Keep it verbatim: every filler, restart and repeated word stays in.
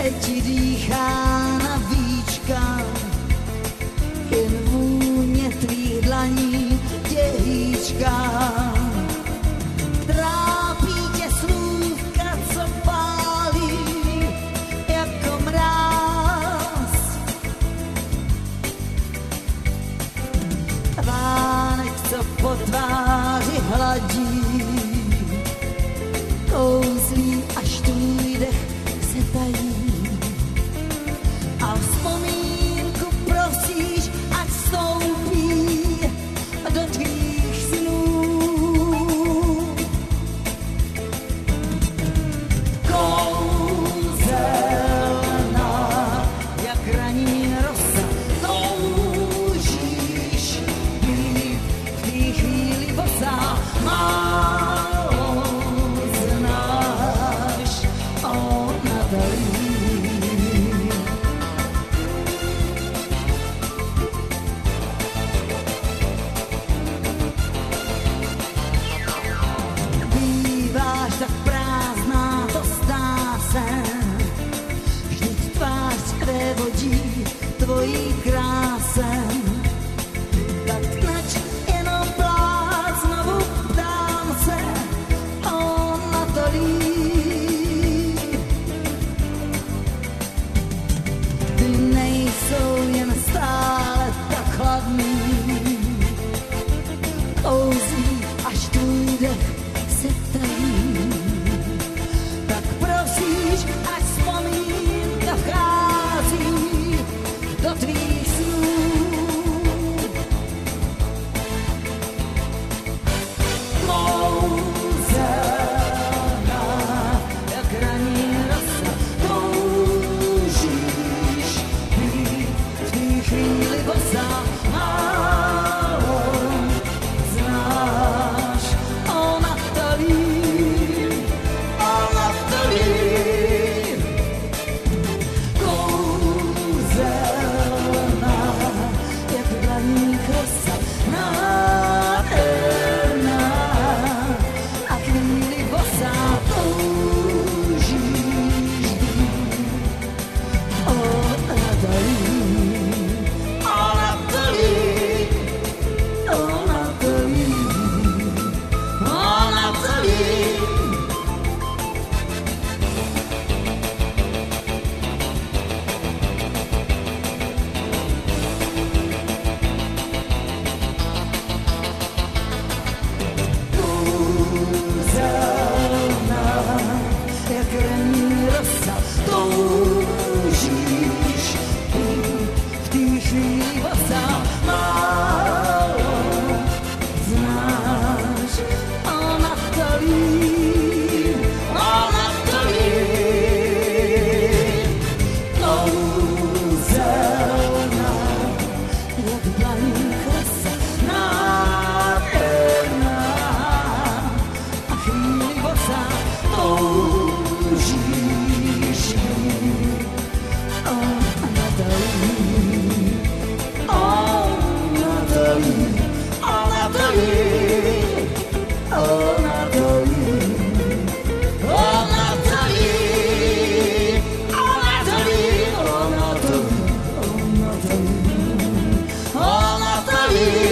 ti dýchá na víčka, jen vůně tvých dlaní tě hýčka. Trápí tě slůvka, co pálí jako mráz. Vánek, co po tváři hladí, kouzlí, až tvůj dech se tají. A vzpomínku prosíš, ať vstoupí do tvých snů. Kouzelná, jak ranní rosa, toužíš být v té chvíli bosá. Málo znáš o Natalii. Býváš tak prázdná, to zdá se, vždyť tvář vévodí tvojí krásem. Tak nač jenom plát, znovu ptám se o Natalii. Ty nejsou jen stále tak chladný, kouzlí, až tvůj dech se tají. Tak prosíš, ať vzpomínka vchází do tvých snů. Kouzelná, jak ranní rosa, toužíš být v té chvíli bosá. Málo znáš o Natalii, o Natalii. Kouzelná, jak ranní rosa, nádherná, a chvíli bosá toužíš být o Natalii, o Natalii, o Natalii, o Natalii. Kouzelná, jak ranní rosa, toužíš být v té chvíli bosá. Málo znáš o Natalii, o Natalii. Kouzelná, jak dlaní rosa, nádherná, a chvíli bosá toužíš být o Natalii, o Natalii, o Natalii, o Natalii, o Natalii, o Natalii, o Natalii, o Natalii, o Natalii.